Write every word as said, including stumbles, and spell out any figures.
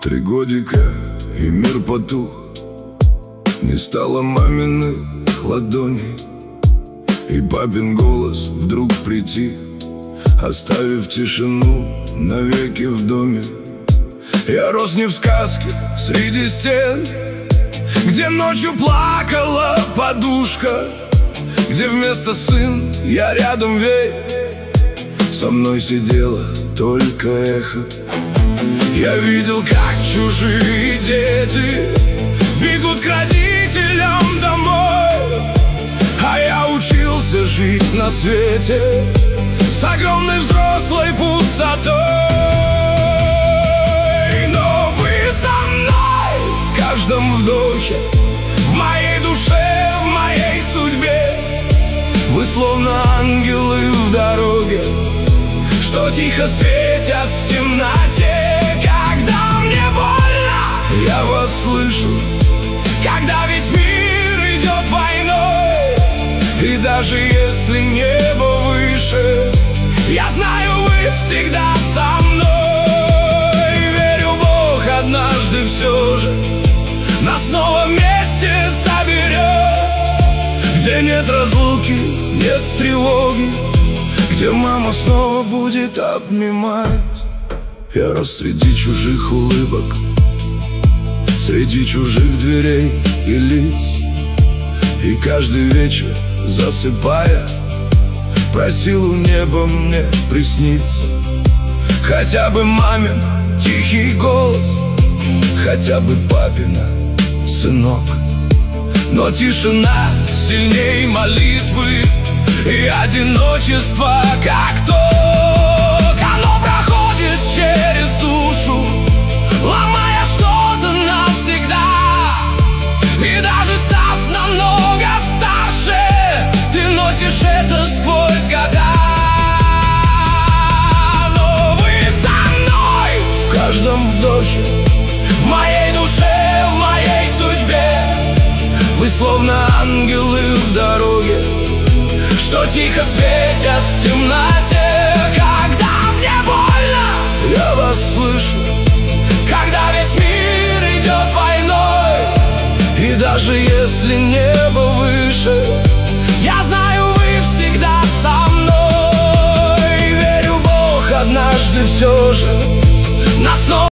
Три годика, и мир потух. Не стало маминых ладоней, и папин голос вдруг притих, оставив тишину навеки в доме. Я рос не в сказке среди стен, где ночью плакала подушка, где вместо «сын» я рядом ведь. Со мной сидело только эхо. Я видел, как чужие дети бегут к родителям домой, а я учился жить на свете с огромной взрослой пустотой. Но вы со мной в каждом вдохе, в моей душе, в моей судьбе. Вы словно ангелы в дороге, что тихо светят в темноте. Когда мне больно, я вас слышу. Когда весь мир идет войной, и даже если небо выше, я знаю, вы всегда со мной. Верю, Бог однажды все же нас снова вместе соберет, где нет разлуки, нет тревоги, где мама снова будет обнимать. Я рос среди чужих улыбок, среди чужих дверей и лиц, и каждый вечер, засыпая, просил у неба мне присниться. Хотя бы мамин тихий голос, хотя бы папина сынок. Но тишина сильней молитвы и одиночество, как ток. Оно проходит через душу, ломая что-то навсегда. И даже став намного старше, ты носишь это сквозь года. Но вы со мной в каждом вдохе, в моей душе, в моей судьбе. Вы словно ангелы в дороге, что тихо светят в темноте. Когда мне больно, я вас слышу. Когда весь мир идет войной, и даже если небо выше, я знаю, вы всегда со мной. Верю, Бог однажды все же нас снова